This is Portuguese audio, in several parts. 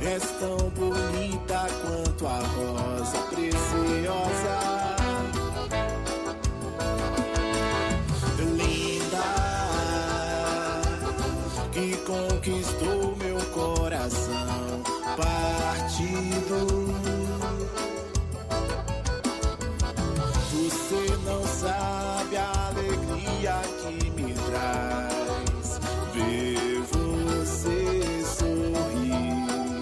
És tão bonita quanto a rosa preciosa. Linda, que conquistou meu coração partido. Você não sabe a alegria que me traz ver você sorrir.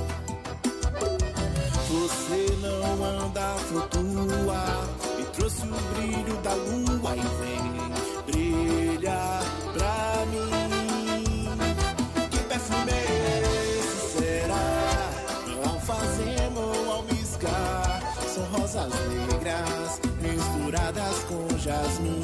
Você não anda, flutua e trouxe o brilho da lua e vem brilhar pra mim. Que perfume é esse será? Ao fazemos, ao piscar, são rosas negras misturadas com jasmim.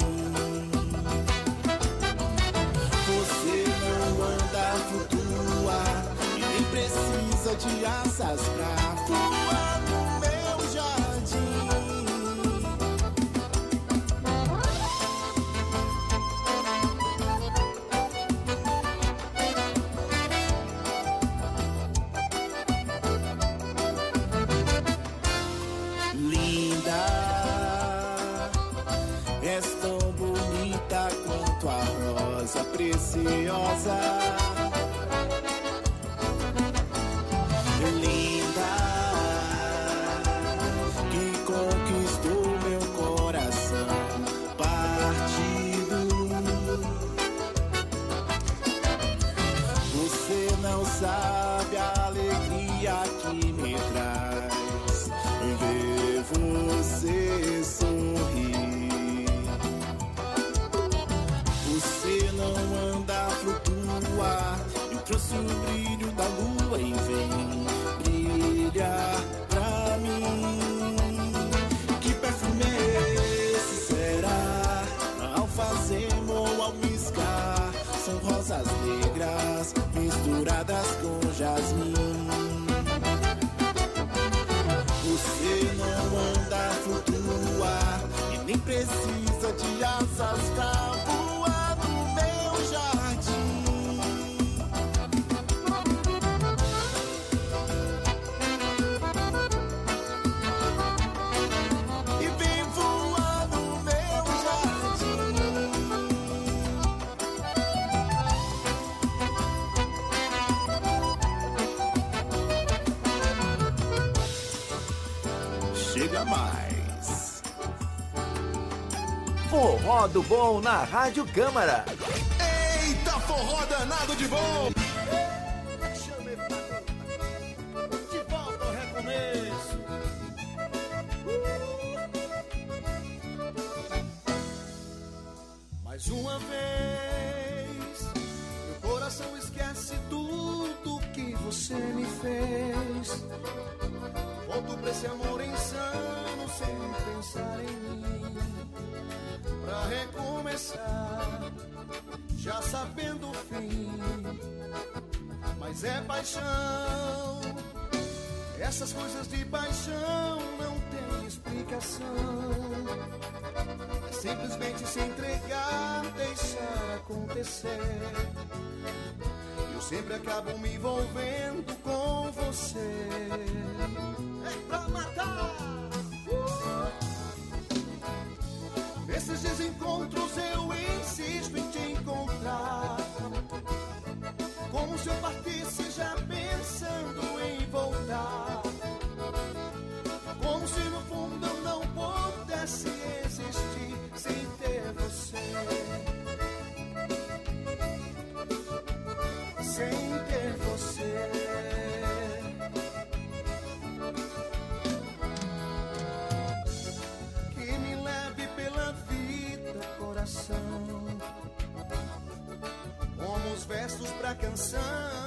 Você não anda, flutua e nem precisa de asas pra voar no meu jardim. Linda, és tão bonita quanto a rosa preciosa. Linda, que conquistou meu coração partido. Você não sabe a alegria que me traz ver você sorrir. Você não anda, flutua e trouxe o brilho da lua e vem brilhar pra mim. Que perfume é esse será? Ao fazemos, ao piscar, são rosas negras misturadas com jasmim. Você não anda, flutua e nem precisa de asas pra voar no meu jardim. E vem voar no meu jardim. Chega mais. Forró do Bom na Rádio Câmara. Eita, forró danado de bom! De volta ao recomeço. Mais uma vez, meu coração esquece tudo que você me fez. Volto pra esse amor insano sem pensar em mim, pra recomeçar, já sabendo o fim. Mas é paixão, essas coisas de paixão não tem explicação. É simplesmente se entregar, deixar acontecer. Eu sempre acabo me envolvendo com você. É pra matar! Nesses desencontros eu insisto em te encontrar, como se eu partisse já pensando em voltar, como se no fundo eu não pudesse existir sem ter você, sem ter você. Que me leve pela vida, coração, como os versos pra canção.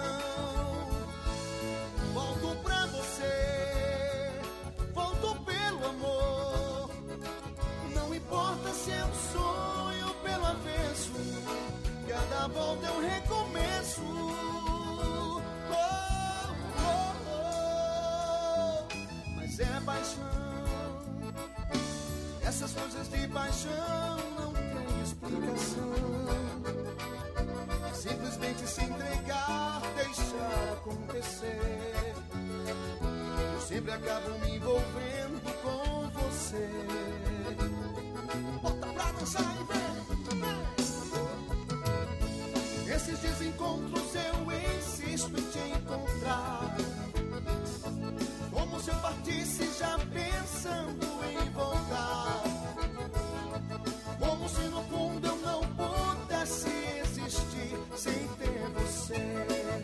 Volto pra você, volto pelo amor. Não importa se é um sonho pelo avesso, cada volta é um recomeço. Mas é paixão, essas coisas de paixão não tem explicação. Simplesmente se entregar, deixar acontecer. sempre acabo me envolvendo com você. Bota pra dançar e vem. Esses desencontros eu insisto em te encontrar, como se eu partisse já pensando em voltar, como se no fundo eu não pudesse existir sem ter você.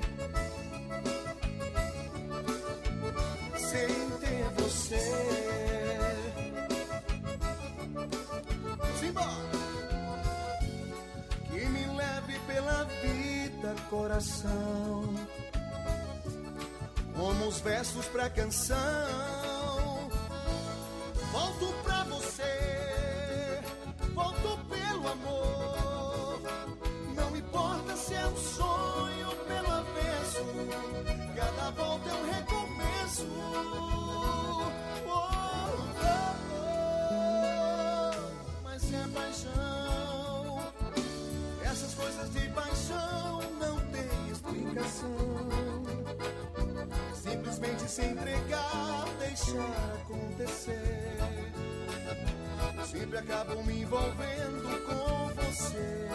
Sem ter você. Simbora! Que me leve pela vida, coração, como os versos pra canção. Volto pra você, volto pelo amor. Não importa se é um sonho pelo avesso, cada volta é um recomeço. Mas é paixão, essas coisas de paixão não tem explicação. Simplesmente se entregar, deixar acontecer. Sempre acabo me envolvendo com você.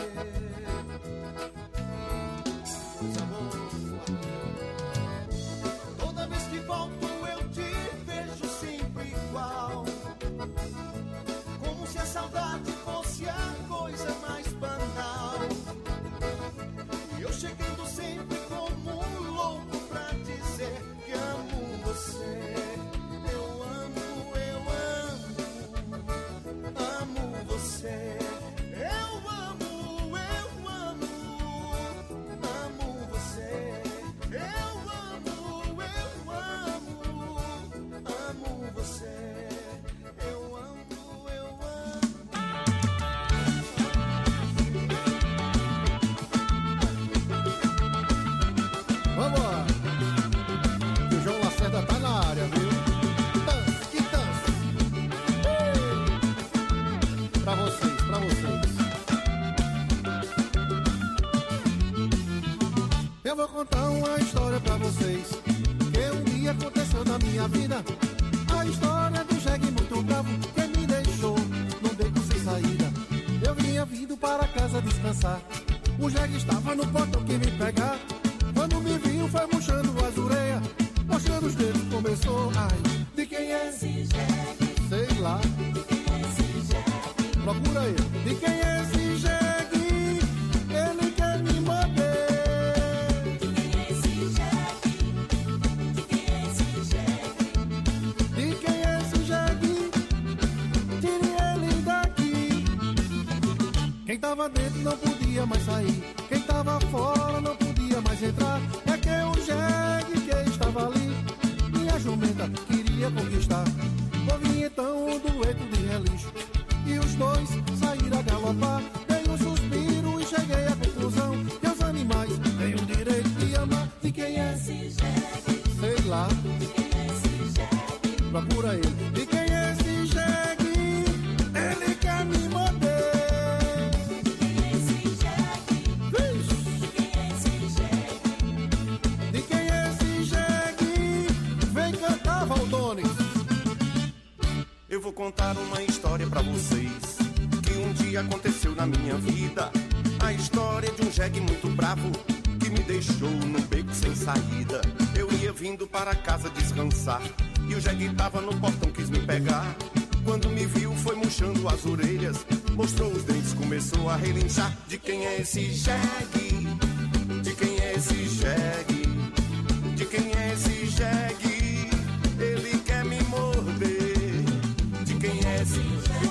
Toda vez que volto eu te vejo sempre igual, como se a saudade fosse a coisa mais banal. E eu chegando sempre como um louco pra dizer que amo você. Eu amo você. Eu amo você. Eu amo você. Eu amo. Vamos lá. O João Lacerda tá na área, viu? Dance, que dance. Pra vocês. Eu vou contar uma história pra vocês, que um dia aconteceu na minha vida. A história do jegue muito bravo, que me deixou num beco sem saída. Eu vinha vindo para casa descansar, o jegue estava no portão que me pegar. Quando me viu foi murchando as orelhas, mostrando os dedos, começou. Ai, de quem é esse jegue? Sei lá. De quem é esse jegue? Procura aí. De quem é esse jegue? Ele quer me morder. De quem é esse jegue? De quem é esse jegue? De quem é esse jegue? Tire ele daqui. Quem tava dentro não podia mais sair, quem tava fora não podia mais entrar. É que o jegue que estava ali, minha jumenta queria conquistar. Ouvi então um dueto de relincho e os dois saíram a galopar. Dei um suspiro e cheguei à conclusão que os animais têm o direito de amar. De quem é esse jegue? Sei lá. De quem é esse jegue? Procura ele. De quem é esse jegue? Ele quer me morder. De quem é esse jegue? De quem é esse jegue? De quem é esse jegue? Vem cantar, Valdones. Eu vou contar uma história pra vocês, que um dia aconteceu na minha vida. A história de um jegue muito bravo, que me deixou num beco sem saída. Eu ia vindo para casa descansar, e o jegue tava no portão, quis me pegar. Quando me viu foi murchando as orelhas, mostrou os dentes, começou a relinchar. De quem é esse jegue? De quem é esse jegue? De quem é esse jegue? Ele quer me morder. De quem é esse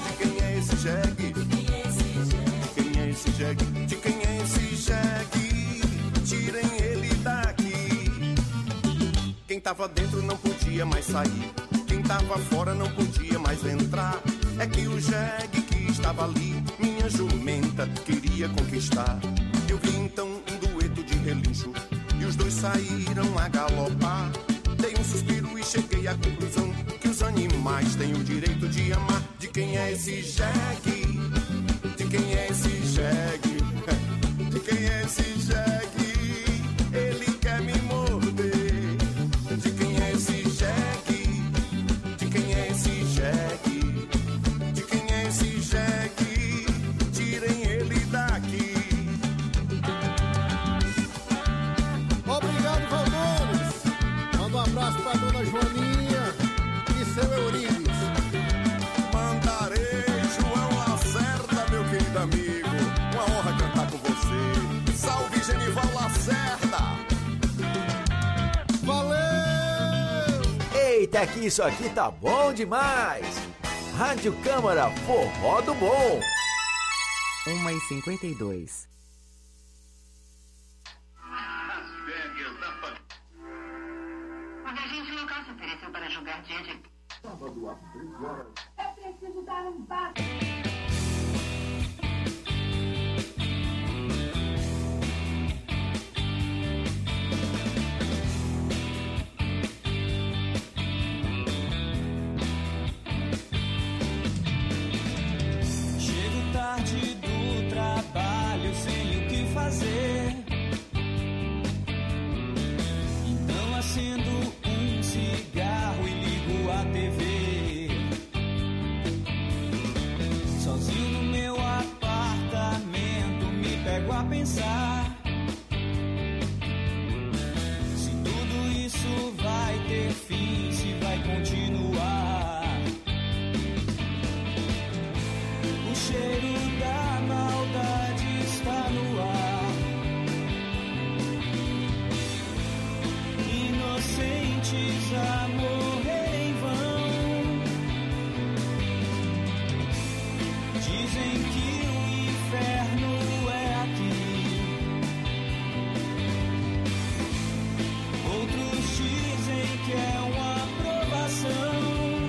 jegue? De quem é esse jegue? De quem é esse jegue? Tirem ele daqui. Quem tava dentro não podia mais sair, quem tava fora não podia mais entrar. É que o jegue que estava ali, minha jumenta queria conquistar. Eu vi então um dueto de relincho e os dois saíram a galopar. Dei um suspiro e cheguei à conclusão que os animais têm o direito de amar. De quem é esse jegue? De quem é esse jegue? De quem é esse jegue? Ele quer me morder. De quem é esse jegue? Genival Lacerda. Valeu! Eita, que isso aqui tá bom demais! Rádio Câmara Forró do Bom. 1h52. Quando a gente local se ofereceu para jogar diante... Sábado às 3 horas. É preciso dar um passo. Chego tarde do trabalho sem o que fazer. Então acendo um cigarro e ligo a TV. Sozinho no meu apartamento me pego a pensar se tudo isso vai ter fim, se vai continuar. O cheiro da maldade está no ar. Inocentes a morrer em vão. Dizem que o inferno é aqui. Outros dizem que é uma aprovação.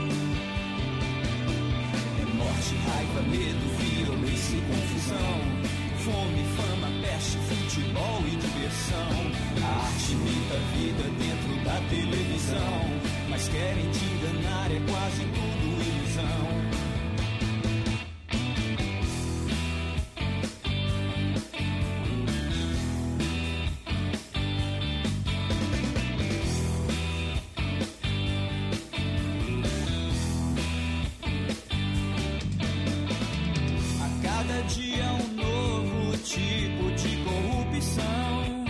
É morte, raiva, medo, violência e confusão. Fome, fama, peste, futebol e diversão. A arte imita a vida dentro da televisão. Mas querem te enganar, é quase tudo ilusão. A cada dia um novo tipo de corrupção.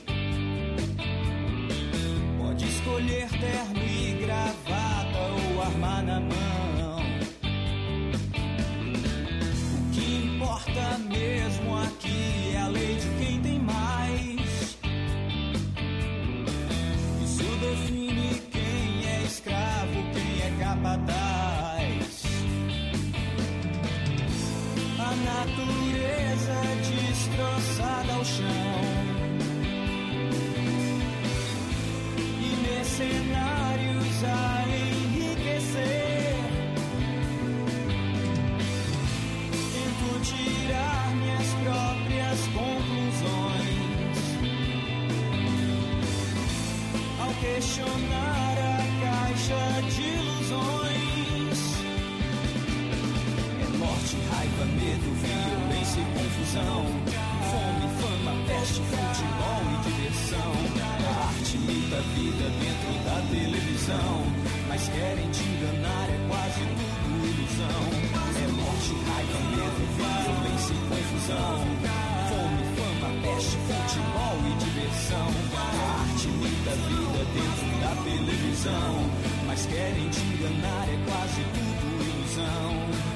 Pode escolher terno e gravata ou arma na mão. O que importa mesmo aqui é a lei de quem tem mais. Isso define quem é escravo, quem é capataz. A natureza destroçada ao chão. E mercenários a enriquecer. Tento tirar minhas próprias conclusões ao questionar a caixa de ilusões. É morte, raiva, medo, violência e confusão. Fome, fama, peste, futebol e diversão. A arte imita a vida dentro da televisão. Mas querem te enganar, é quase tudo ilusão. É morte, raiva, medo, violência e confusão. Fome, fama, peste, futebol e diversão. A arte imita a vida dentro da televisão. Mas querem te enganar, é quase tudo ilusão.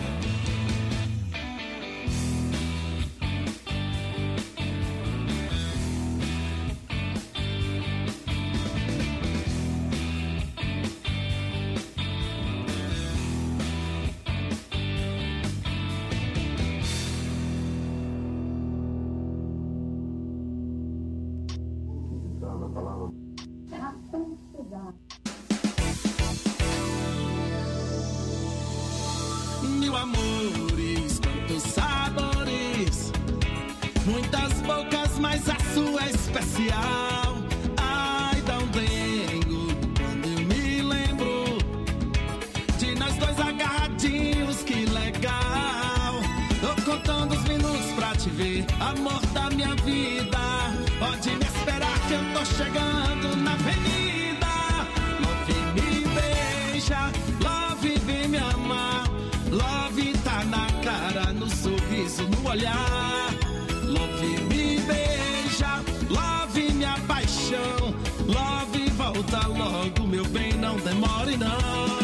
Mil amores, quantos sabores, muitas bocas, mas a sua é especial. Ai, dá um dengo quando eu me lembro de nós dois agarradinhos, que legal. Tô contando os minutos pra te ver, amor da minha vida. Pode me esperar que eu tô chegando na avenida. Love me beija, love vem me amar. Love tá na cara, no sorriso, no olhar. Love me beija, love minha paixão. Love volta logo, meu bem, não demore não.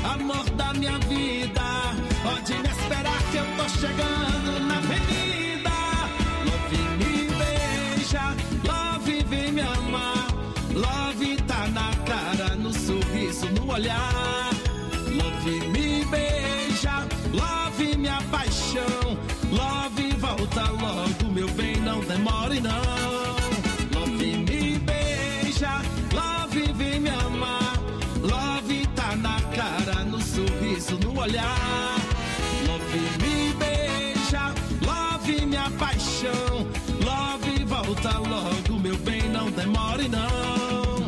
amor da minha vida. Pode me esperar que eu tô chegando na avenida. Love me beija, Love vem me amar. Love tá na cara, no sorriso, no olhar. Love me beija, Love minha paixão. Love volta logo, meu bem, não demore não. Love me beija, Love vem me amar. Love tá na cara, no sorriso, no olhar. Love me beija, Love minha paixão. Love volta logo, meu bem, não demore não.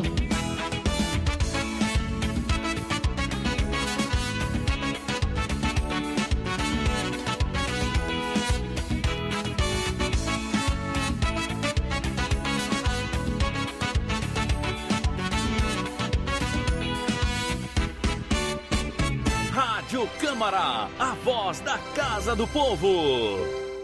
Rádio Câmara, a voz da Casa do Povo.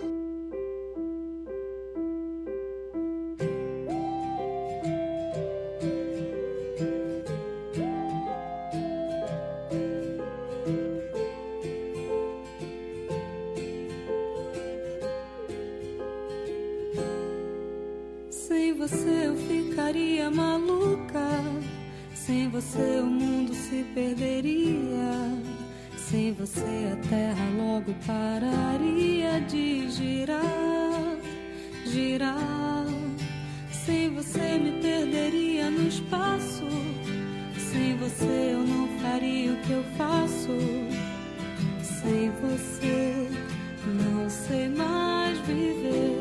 Sem você eu ficaria maluca. Sem você o mundo se perderia. Sem você a terra logo pararia de girar, girar. Sem você me perderia no espaço. Sem você eu não faria o que eu faço. Sem você não sei mais viver.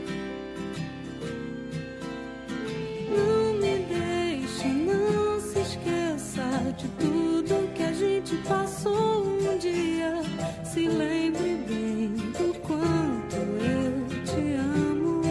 Não me deixe, não se esqueça de tudo que a gente passou um dia. Se lembre bem do quanto eu te amo.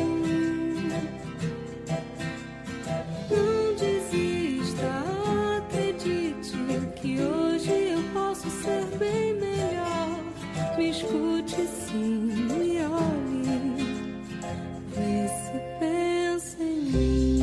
Não desista, acredite que hoje eu posso ser bem melhor. Me escute sim, me olhe, vê se pensa em mim.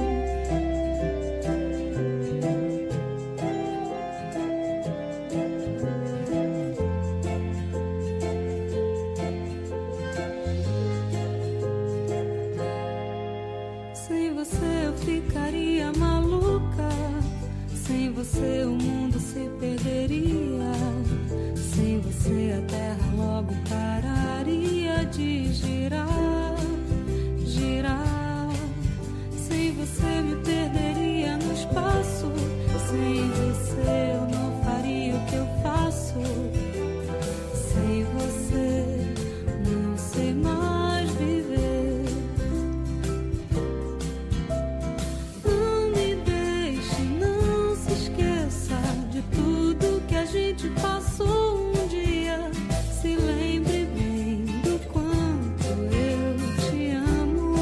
Sem você eu ficaria maluca. Sem você o mundo se perderia. Sem você a terra logo pararia de girar, girar. Sem você me perderia no espaço. Sem você eu não faria o que eu faço. Sem você não sei mais viver. Não me deixe, não se esqueça de tudo que a gente passou um dia. Se lembre bem do quanto eu te amo.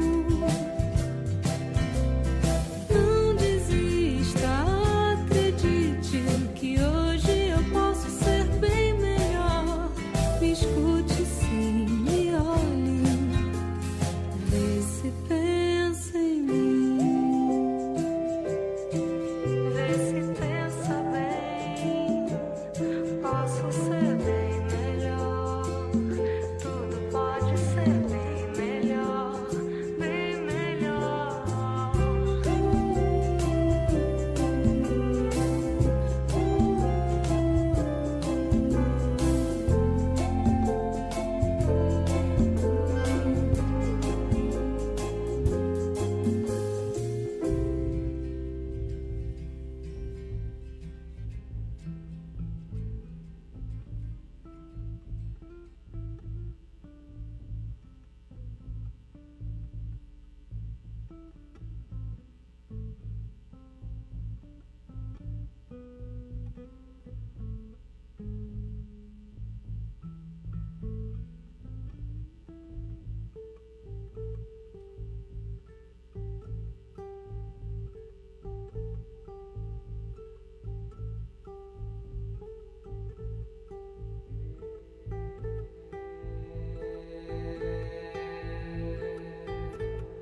Não desista, acredite que hoje eu posso ser bem melhor. Me escute sim, me olhe, vê se pensa em mim. Vê se pensa bem, posso ser bem melhor. Tudo pode ser bem melhor, bem melhor.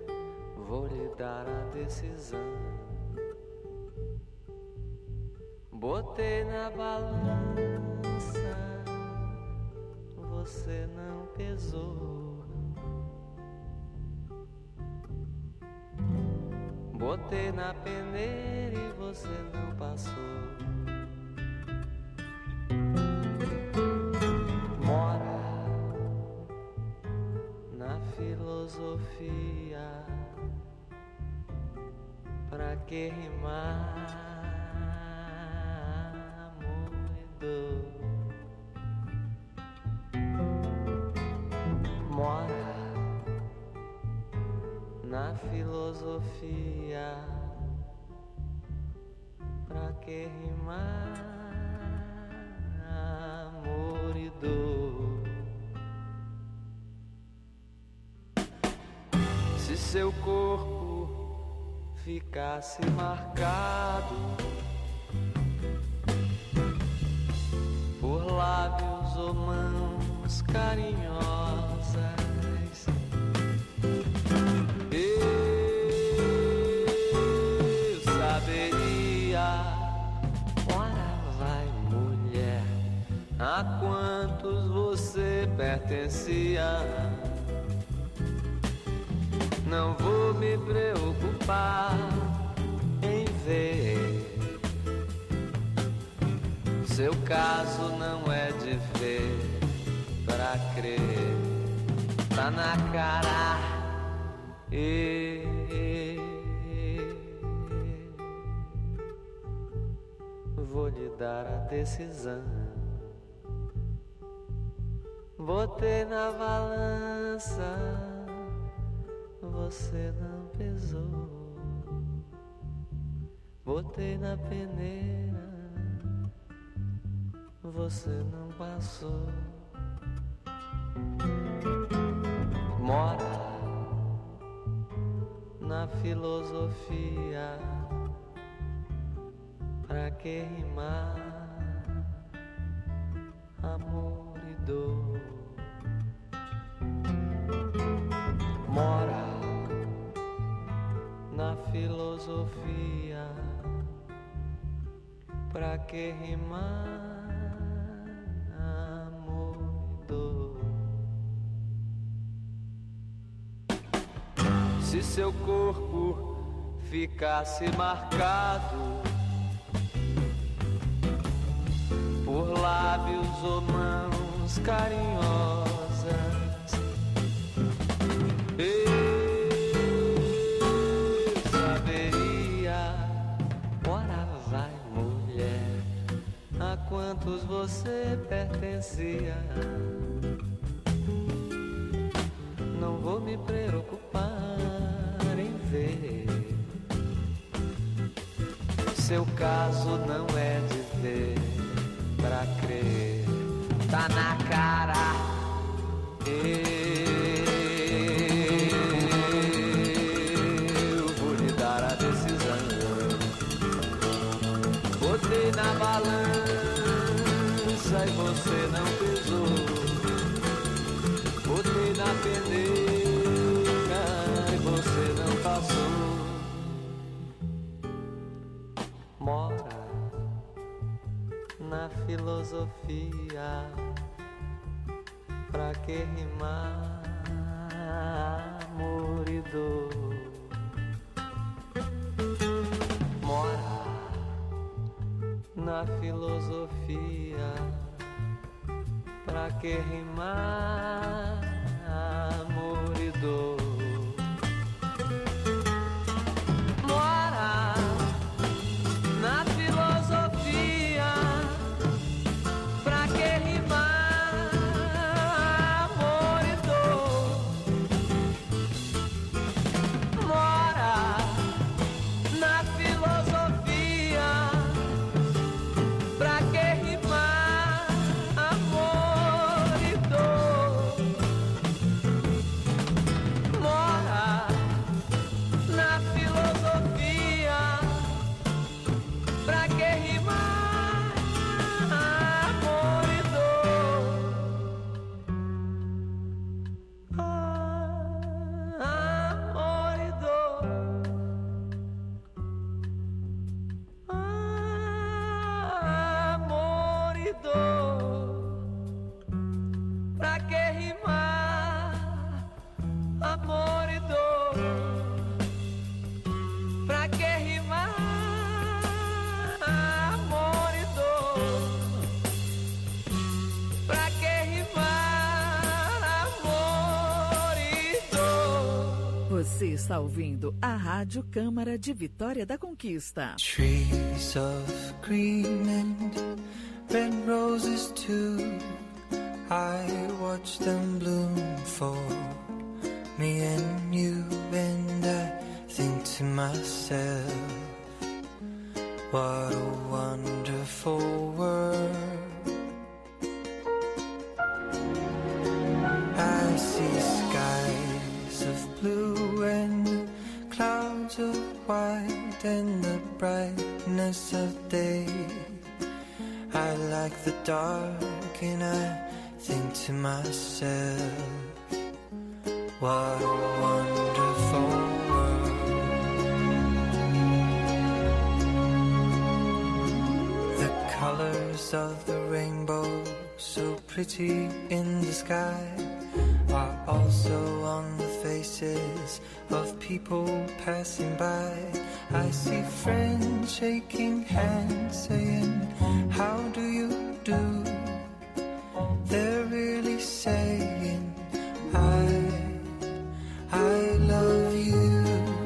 Vou lhe dar a decisão. Botei na balança, você não pesou. Botei na peneira e você não passou. Mora na filosofia, pra que rimar? Mora na filosofia, pra que rimar amor e dor? Se seu corpo ficasse marcado por lábios ou mãos carinhosas, eu saberia. Ora vai, mulher, a quantos você pertencia. Não vou me preocupar em ver. Seu caso não é de ver pra crer, tá na cara. Vou lhe dar a decisão. Botei na balança, você não pesou. Botei na peneira, você não passou. Mora na filosofia, pra que rimar amor e dor? Mora na filosofia, pra que rimar amor e dor? Se seu corpo ficasse marcado por lábios ou mãos carinhosas, eu saberia. Ora vai, mulher, a quantos você pertencia. Não vou me preocupar em ver. Seu caso não é de ver pra crer, tá na cara. Eu vou lhe dar a decisão. Botei na balança e você não pesou. Botei na peneira e você não passou. Mora na filosofia, pra que rimar amor e dor? Mora na filosofia, pra que rimar amor e dor? Mora na filosofia, pra que rimar amor e dor? Mora na filosofia, pra que rimar amor e dor? rimar amor e dor? Pra que rimar amor e dor? Pra que rimar amor e dor? Você está ouvindo a Rádio Câmara de Vitória da Conquista. Trees of green and red roses too, I watch them bloom for me and you, and I think to myself, what a wonderful world. I see skies of blue and clouds of white and the brightness of day. I like the dark and I think to myself, what a wonderful world. The colors of the rainbow, so pretty in the sky, are also on the faces of people passing by. I see friends shaking hands saying, how do you do? They're really saying, I love you.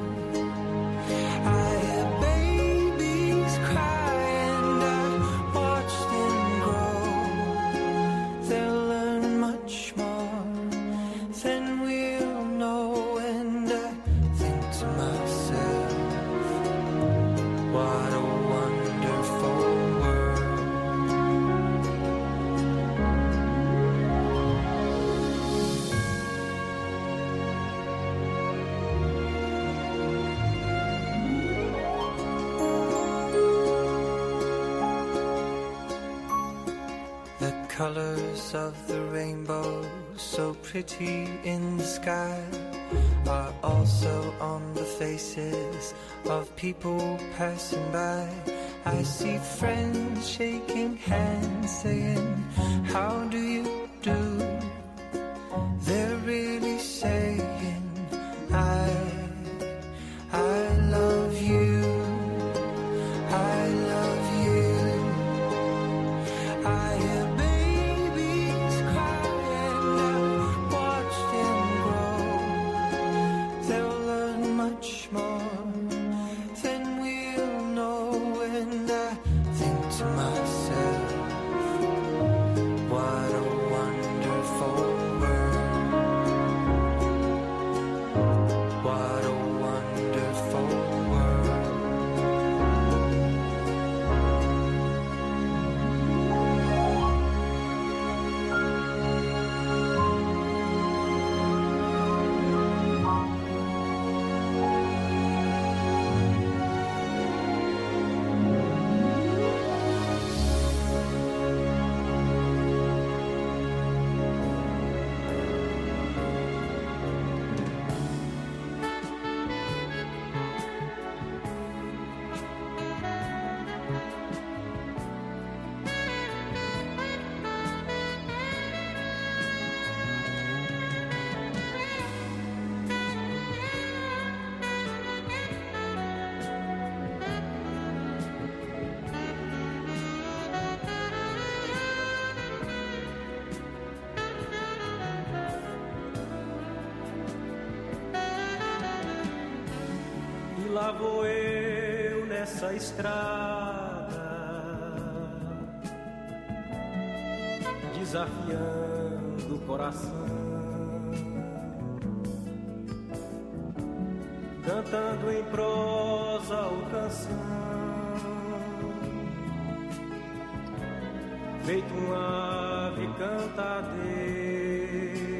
I hear babies cry and I watch them grow. They'll learn much more than we'll know, and I think to myself, what a wonderful world. The colors of the rainbow, so pretty in the sky, are also on the faces of people passing by. I see friends shaking hands saying, how do you do? They're really saying, I love you. I love you. I hear babies cry and I watch them grow. They'll learn much more than we'll know, and I think to myself, what a wonderful world. What a wonderful world. E lá vou eu nessa estrada, desafiando o coração, cantando em prosa ou canção, feito uma ave cantadeira.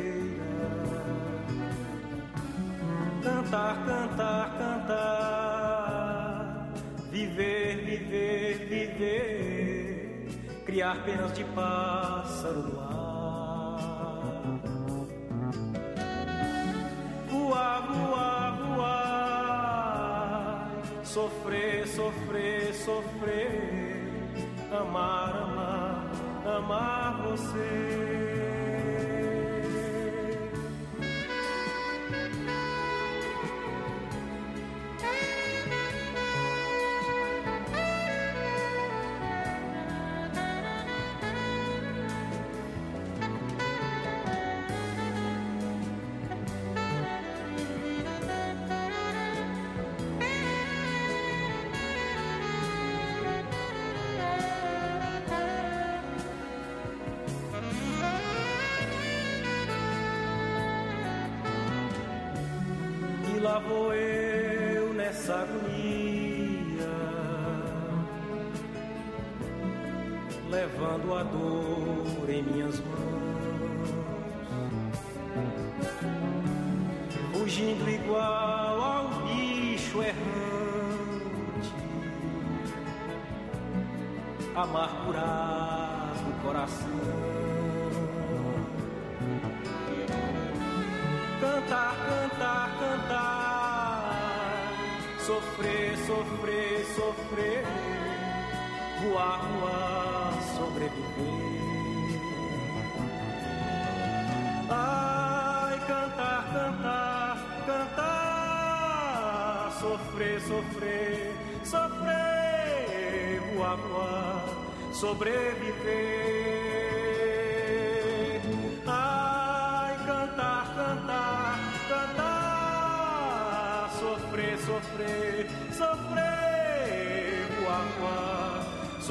Cantar, cantar, cantar, viver, viver, viver, criar penas de pássaro no ar. Voar, voar, voar, sofrer, sofrer, sofrer, amar, amar, amar você. lá vou eu nessa agonia, levando a dor em minhas mãos, fugindo igual ao bicho errante, amargurado o coração. Cantar, cantar, cantar, sofrer, sofrer, sofrer, voar, voar, sobreviver. Ai, cantar, cantar, cantar, sofrer, sofrer, sofrer, voar, voar, sobreviver. Ai, cantar, cantar, cantar, sofrer, sofrer, sofrer, voar, voar,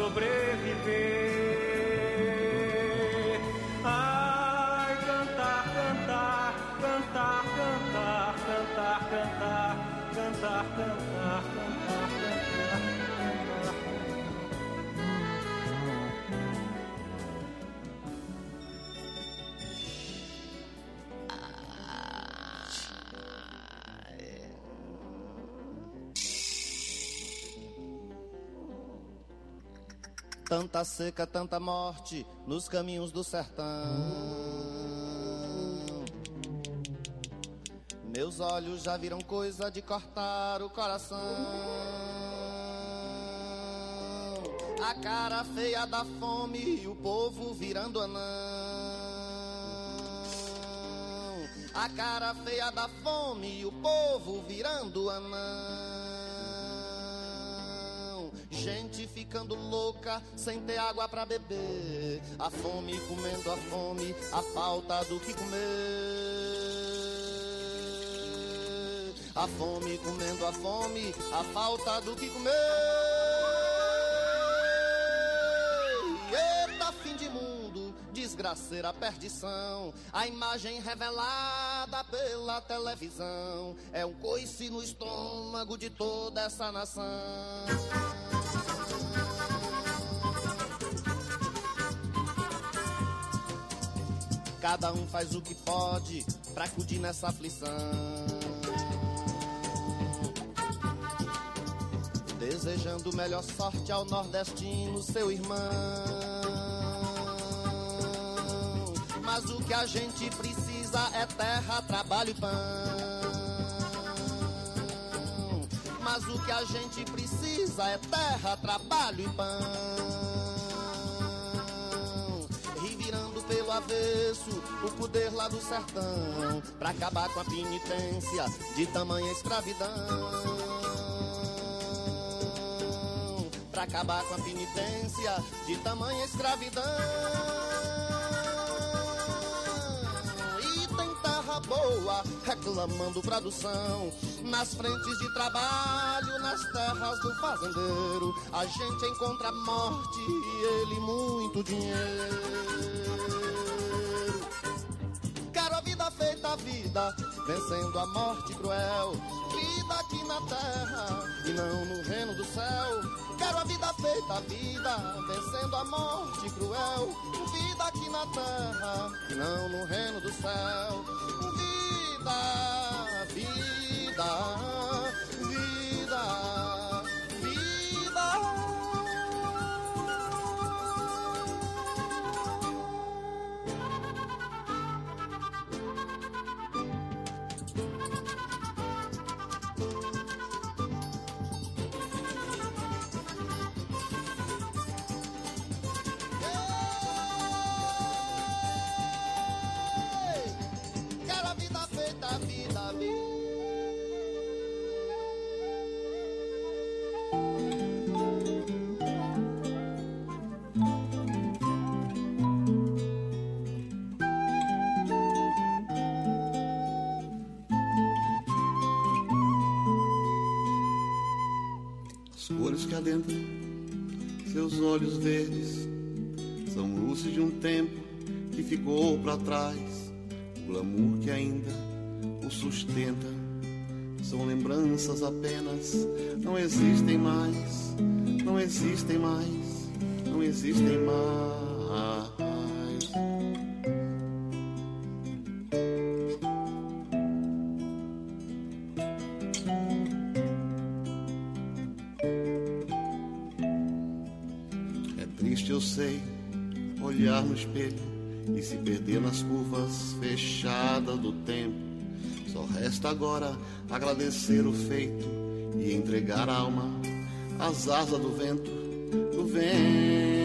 sobreviver. Ai, cantar, cantar, cantar, cantar, cantar, cantar, cantar, cantar, cantar, cantar. Tanta seca, tanta morte nos caminhos do sertão. Meus olhos já viram coisa de cortar o coração. A cara feia da fome e o povo virando anão. A cara feia da fome e o povo virando anão. Gente ficando louca, sem ter água pra beber. A fome comendo a fome, a falta do que comer. A fome comendo a fome, a falta do que comer. Eita, fim de mundo, desgraceira, perdição. A imagem revelada pela televisão é um coice no estômago de toda essa nação. Cada um faz o que pode pra acudir nessa aflição, desejando melhor sorte ao nordestino, seu irmão. Mas o que a gente precisa é terra, trabalho e pão. Mas o que a gente precisa é terra, trabalho e pão. Pelo avesso, o poder lá do sertão, pra acabar com a penitência de tamanha escravidão. Pra acabar com a penitência de tamanha escravidão. E tem terra boa reclamando produção, nas frentes de trabalho, nas terras do fazendeiro. A gente encontra a morte e ele muito dinheiro. Feita a vida, vencendo a morte cruel. Vida aqui na terra e não no reino do céu. Quero a vida feita a vida, vencendo a morte cruel. Vida aqui na terra e não no reino do céu. Vida, vida, vida, vida. Cores que adentram seus olhos verdes são luzes de um tempo que ficou pra trás. O glamour que ainda o sustenta são lembranças apenas. Não existem mais, não existem mais, não existem mais. É triste, eu sei, olhar no espelho e se perder nas curvas fechadas do tempo. Só resta agora agradecer o feito e entregar a alma às asas do vento, do vento.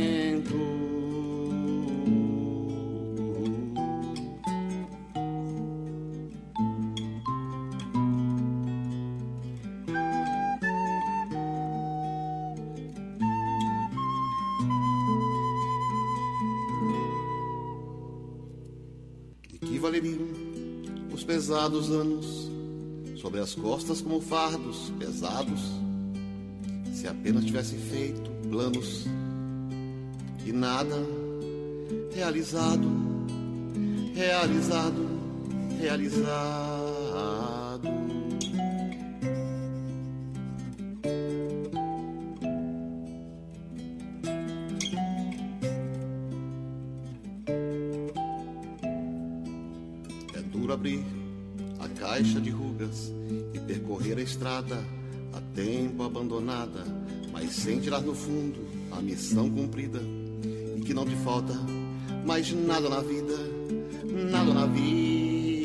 E que valeriam os pesados anos sobre as costas como fardos pesados, se apenas tivesse feito planos e nada realizado, realizado, realizado. É duro abrir a caixa de rugas e percorrer a estrada a tempo abandonada, mas sem tirar no fundo a missão cumprida, e que não te falta mais nada na vida, nada na vida.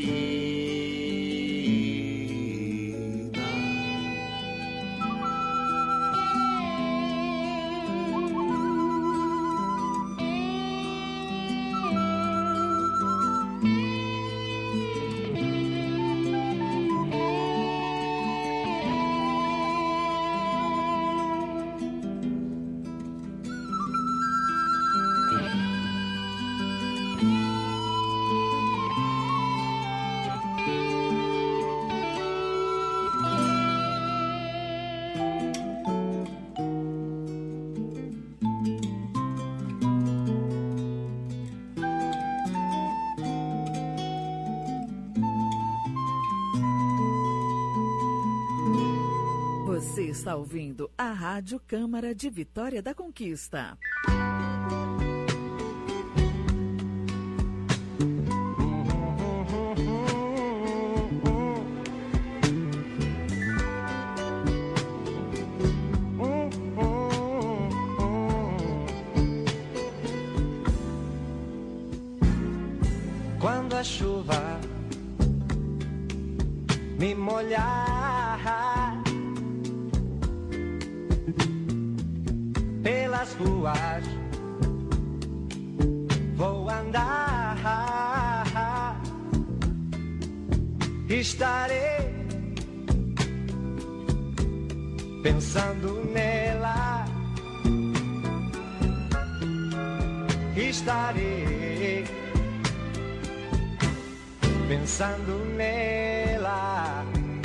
Você está ouvindo a Rádio Câmara de Vitória da Conquista. Quando a chuva me molhar pelas ruas, vou andar, estarei pensando nela, estarei pensando nela.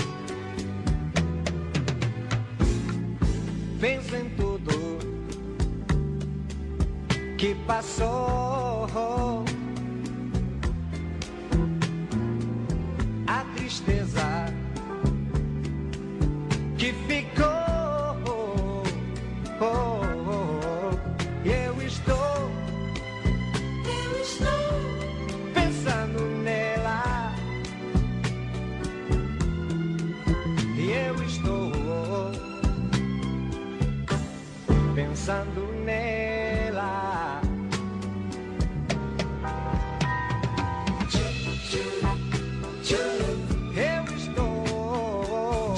Penso em tudo que passou, a tristeza que ficou, e eu estou pensando nela, e eu estou pensando nela. Eu estou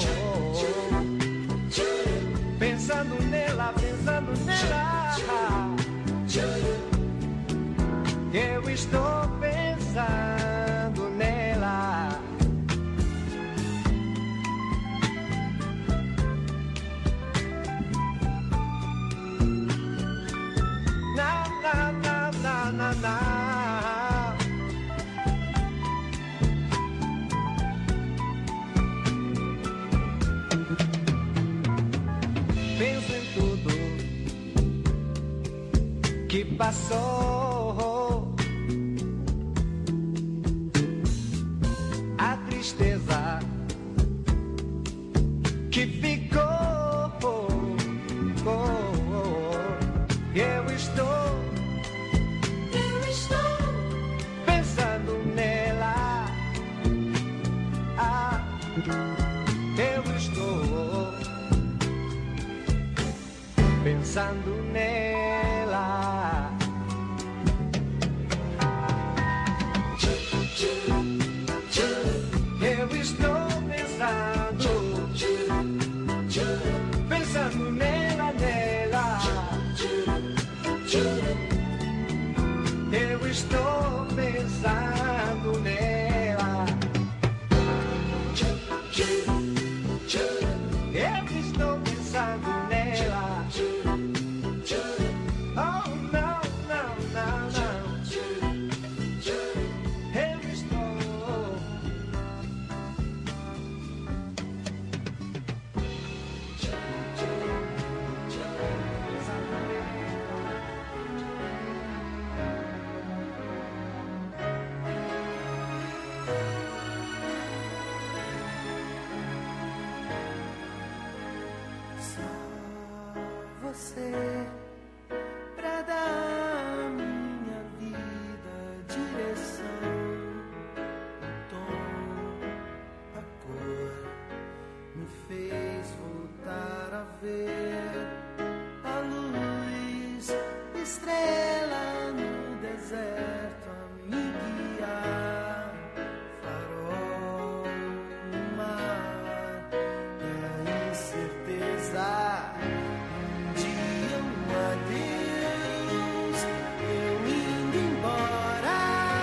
pensando nela, pensando nela. Eu estou pensando nela. Na, na, na, na, na, na. Penso em tudo que passou, a tristeza Eu estou pensando nela. Eu estou pensando nela, nela. Eu estou pensando nela. Eu estou pensando nela. Oh, não, não, não, não. Eu estou. Você pra dar à minha vida direção, o tom, a cor, me fez voltar a ver a luz, estrela no deserto a me guiar, farol no mar, e a incerteza. Adeus, eu indo embora.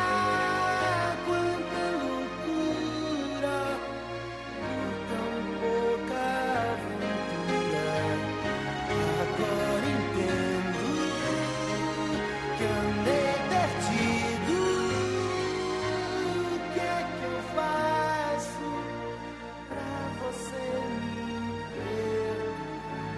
Quanta loucura, por tão pouca aventura. Agora entendo que andei perdido. O que é que eu faço pra você me perdoar?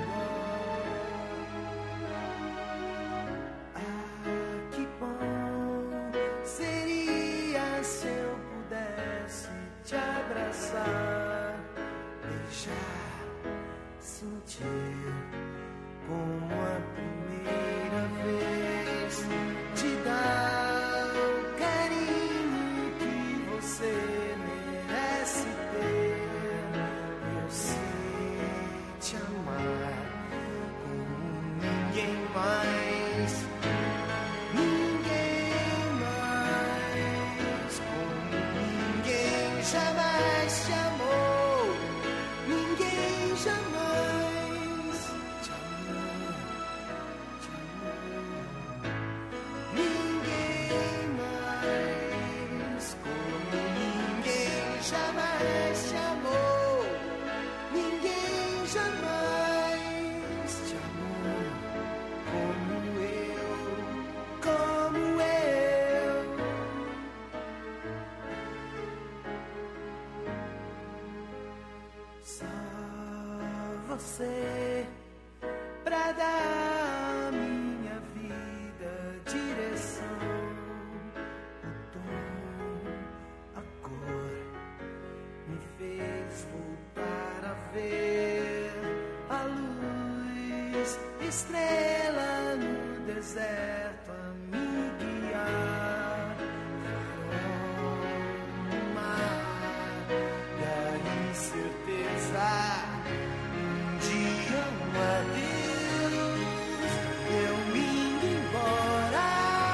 Que bom seria se eu pudesse te abraçar, beijar, sentir como a primeira vez, te dar o carinho que você merece ter. Eu sei te amar como ninguém mais. Jamais te amou, ninguém jamais te amou, ninguém mais, como ninguém jamais te amou, ninguém jamais te amou, como eu, como eu. Só você pra dar à minha vida direção, o tom, a cor, me fez voltar a ver a luz, estrela no deserto a me guiar, farol no mar, e a incerteza. Um dia um adeus, eu indo embora.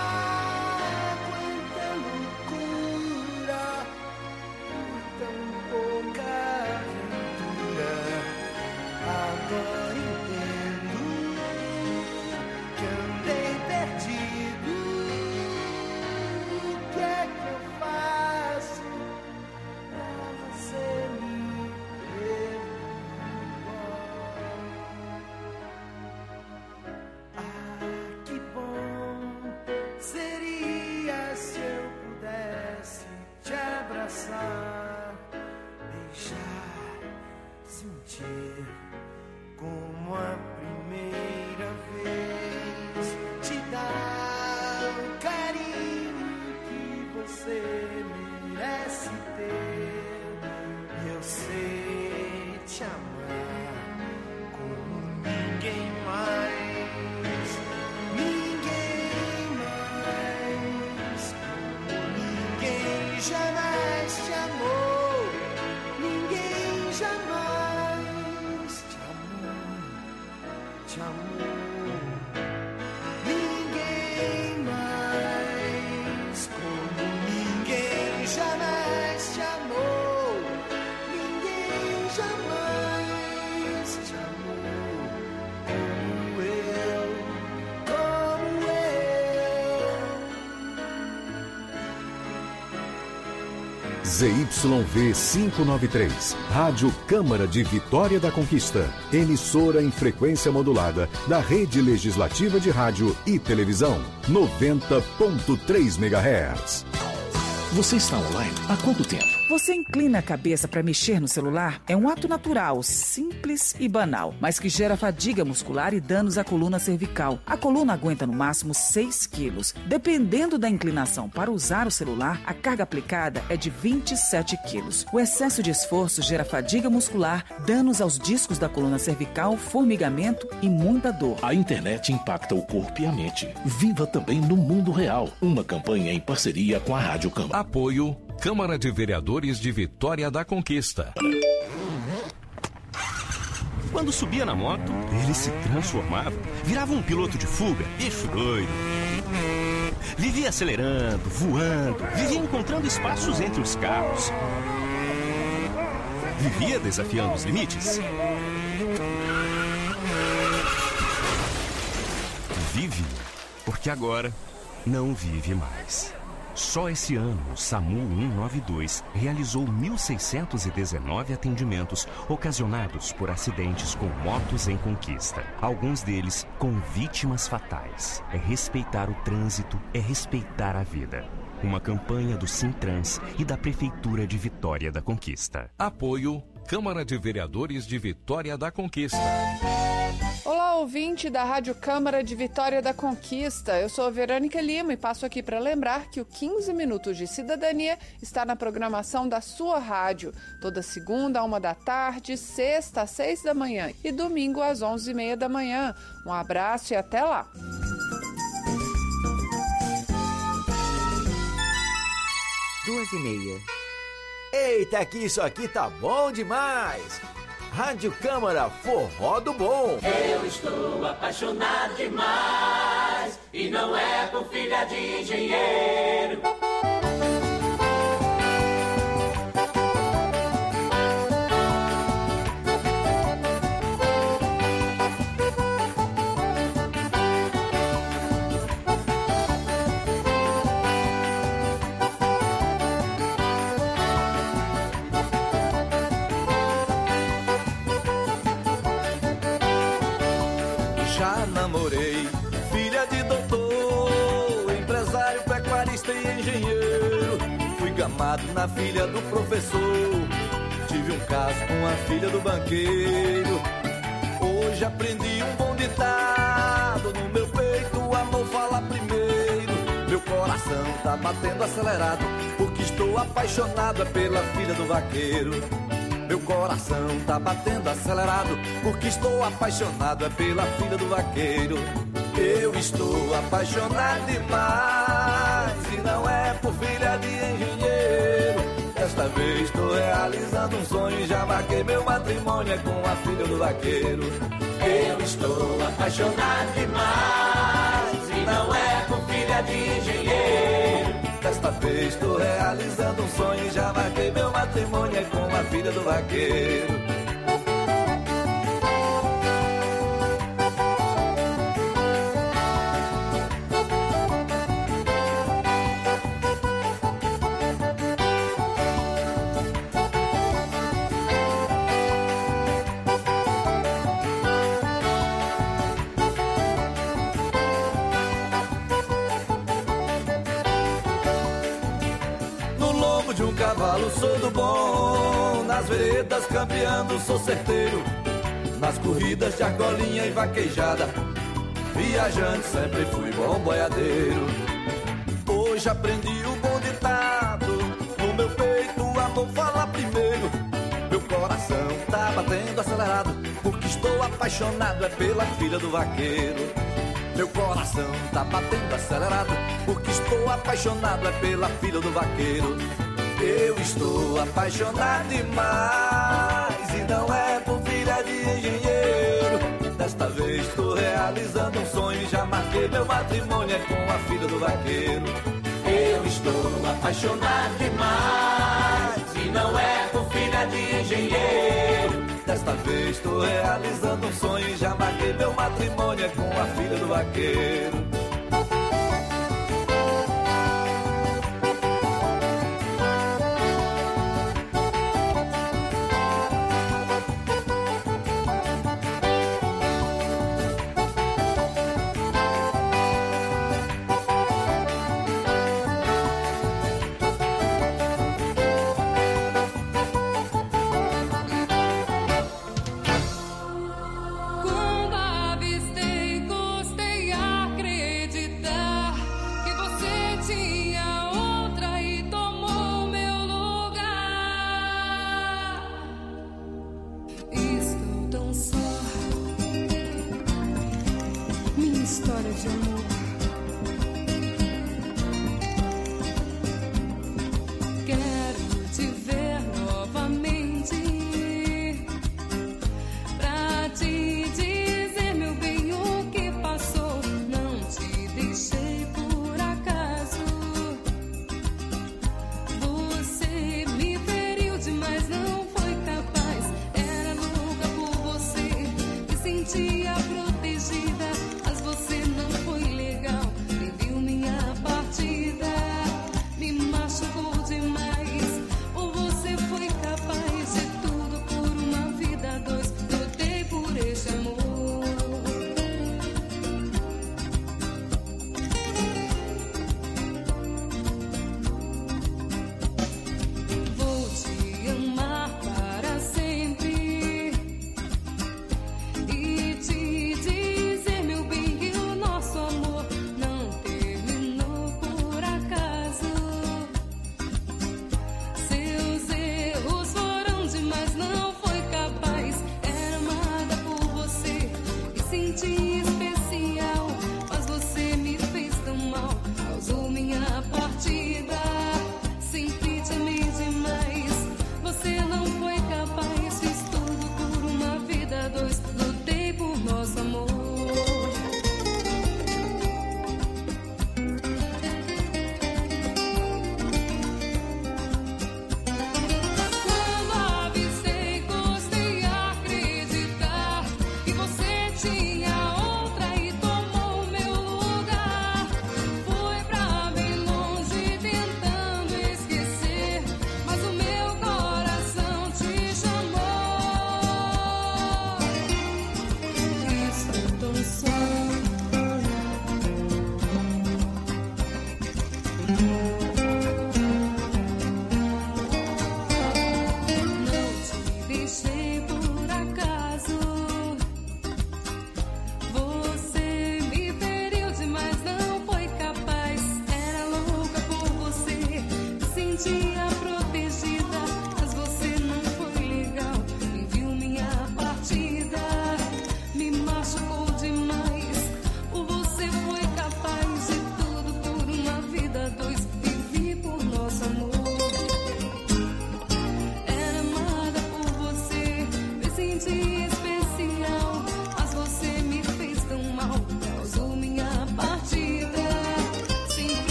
Quanta loucura, por tão pouca aventura. Agora entendo que andei perdido. O que é que eu faço pra você me perdoar? Que bom seria se eu pudesse te abraçar, beijar, sentir como a primeira vez, te dar o carinho que você merece ter. Eu sei te amar como ninguém mais, ninguém mais, como ninguém jamais te amou. ZYV 593, Rádio Câmara de Vitória da Conquista, emissora em frequência modulada da Rede Legislativa de Rádio e Televisão, 90.3 MHz. Você está online há quanto tempo? Você inclina a cabeça para mexer no celular? É um ato natural, simples e banal, mas que gera fadiga muscular e danos à coluna cervical. A coluna aguenta no máximo 6 quilos. Dependendo da inclinação para usar o celular, a carga aplicada é de 27 quilos. O excesso de esforço gera fadiga muscular, danos aos discos da coluna cervical, formigamento e muita dor. A internet impacta o corpo e a mente. Viva também no mundo real. Uma campanha em parceria com a Rádio Câmara. Apoio Câmara de Vereadores de Vitória da Conquista. Quando subia na moto, ele se transformava, virava um piloto de fuga, bicho doido. Vivia acelerando, voando, vivia encontrando espaços entre os carros. Vivia desafiando os limites. Vive, porque agora não vive mais. Só esse ano, o SAMU 192 realizou 1.619 atendimentos ocasionados por acidentes com motos em Conquista. Alguns deles com vítimas fatais. É respeitar o trânsito, é respeitar a vida. Uma campanha do Sintrans e da Prefeitura de Vitória da Conquista. Apoio Câmara de Vereadores de Vitória da Conquista. Olá, ouvinte da Rádio Câmara de Vitória da Conquista. Eu sou a Verônica Lima e passo aqui para lembrar que o 15 Minutos de Cidadania está na programação da sua rádio. Toda segunda, 1 da tarde, sexta, às 6 da manhã e domingo, às 11h30 da manhã. Um abraço e até lá. 2h30. Eita, que isso aqui tá bom demais! Rádio Câmara Forró do Bom. Eu estou apaixonado demais e não é por filha de engenheiro. Namorei, filha de doutor, empresário, pecuarista e engenheiro. Fui gamado na filha do professor, tive um caso com a filha do banqueiro. Hoje aprendi um bom ditado, no meu peito o amor fala primeiro. Meu coração tá batendo acelerado, porque estou apaixonado pela filha do vaqueiro. Meu coração tá batendo acelerado, porque estou apaixonado pela filha do vaqueiro. Eu estou apaixonado demais e não é por filha de engenheiro. Desta vez estou realizando um sonho e já marquei meu matrimônio é com a filha do vaqueiro. Eu estou apaixonado demais e não é por filha de engenheiro. Desta vez estou realizando um sonho e já marquei meu matrimônio é com a filha do vaqueiro. De um cavalo sou do bom, nas veredas campeando sou certeiro, nas corridas de argolinha e vaquejada, viajante sempre fui bom boiadeiro. Hoje aprendi o bom ditado, no meu peito o amor fala primeiro. Meu coração tá batendo acelerado, porque estou apaixonado é pela filha do vaqueiro. Meu coração tá batendo acelerado, porque estou apaixonado é pela filha do vaqueiro. Eu estou apaixonado demais e não é por filha de engenheiro. Desta vez estou realizando um sonho e já marquei meu matrimônio é com a filha do vaqueiro. Eu estou apaixonado demais e não é por filha de engenheiro. Desta vez estou realizando um sonho e já marquei meu matrimônio é com a filha do vaqueiro.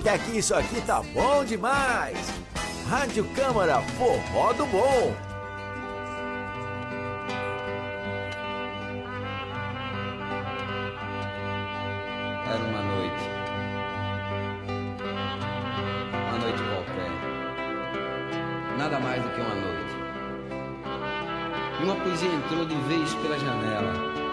Eita, que isso aqui tá bom demais! Rádio Câmara Forró do Bom. Era uma noite qualquer, nada mais do que uma noite. E uma poesia entrou de vez pela janela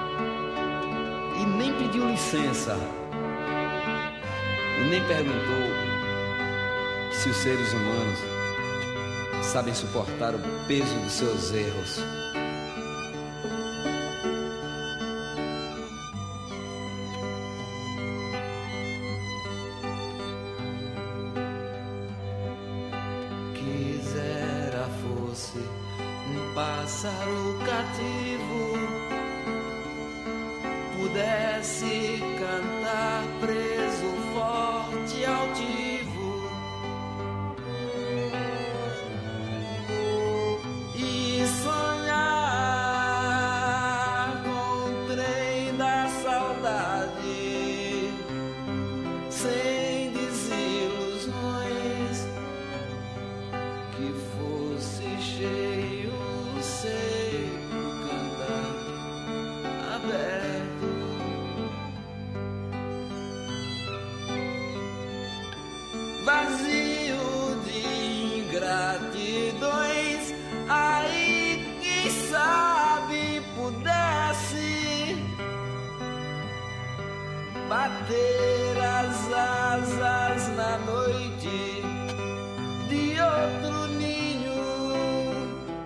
e nem pediu licença, e nem perguntou se os seres humanos sabem suportar o peso dos seus erros. Quisera fosse um pássaro cativo, pudesse cantar preso, forte, altivo, e sonhar com o trem da saudade, sem desilusões, que fosse cheio seu cantar aberto, vazio de ingratidões. Aí quem sabe pudesse bater as asas na noite de outro ninho,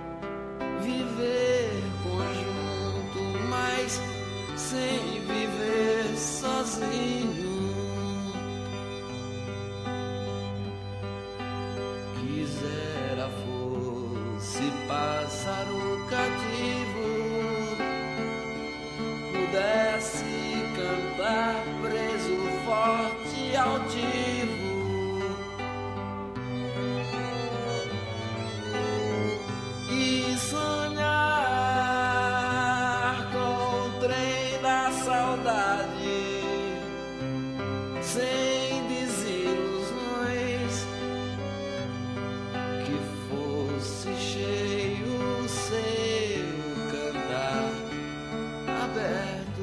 viver conjunto, mas sem viver sozinho. Quisera fosse pássaro cativo, pudesse cantar preso, forte, altivo, e sonhar com o trem da saudade, sem desilusões, que fosse cheio seu cantar aberto,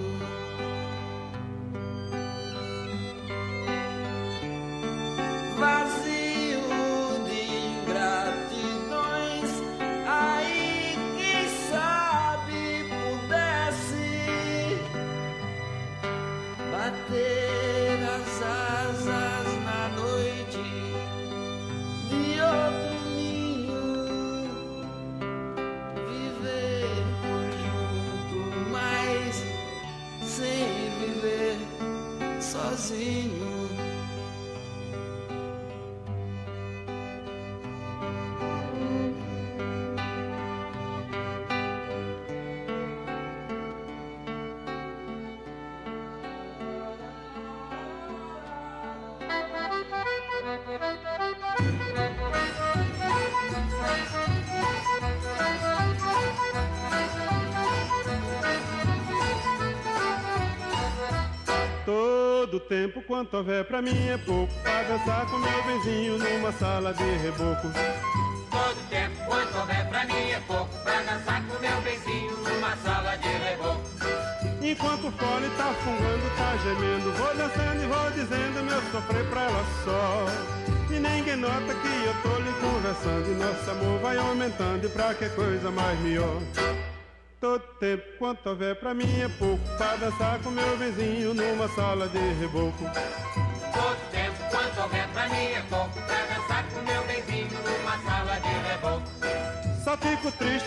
vazio de ingratidões. Aí quem sabe pudesse bater as asas na noite de outro ninho, viver conjunto, mas sem viver sozinho. Todo tempo quanto houver pra mim é pouco, pra dançar com meu benzinho numa sala de reboco. Todo tempo quanto houver pra mim é pouco, pra dançar com meu benzinho numa sala de reboco. Enquanto o fole tá fungando, tá gemendo, vou dançando e vou dizendo meu sofrer pra ela só. E ninguém nota que eu tô lhe conversando, e nosso amor vai aumentando, e pra que coisa mais melhor. Todo tempo quanto houver pra mim é pouco, pra dançar com meu vizinho numa sala de reboco. Todo tempo quanto houver pra mim é pouco, pra dançar com meu benzinho numa sala de reboco. Só fico triste